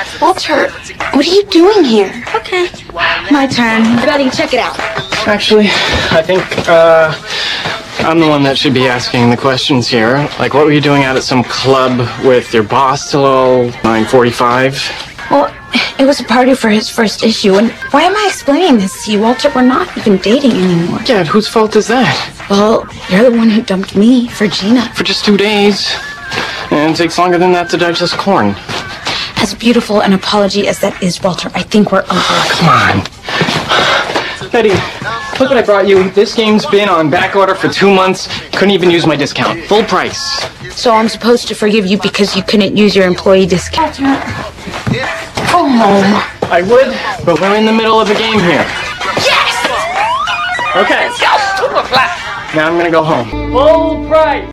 Walter, what are you doing here? Okay, my turn. Ready, check it out. Actually, I think, I'm the one that should be asking the questions here. Like, what were you doing out at some club with your boss till 9:45? Well, it was a party for his first issue, and why am I explaining this to you, Walter? We're not even dating anymore. Yeah, whose fault is that? Well, you're the one who dumped me for Gina. For just 2 days. And it takes longer than that to digest corn. As beautiful an apology as that is, Walter, I think we're over. Come on. Betty, look what I brought you. This game's been on back order for 2 months. Couldn't even use my discount. Full price. So I'm supposed to forgive you because you couldn't use your employee discount? Go home. I would, but we're in the middle of a game here. Yes! Okay. Let's go. Now I'm gonna go home. Full price.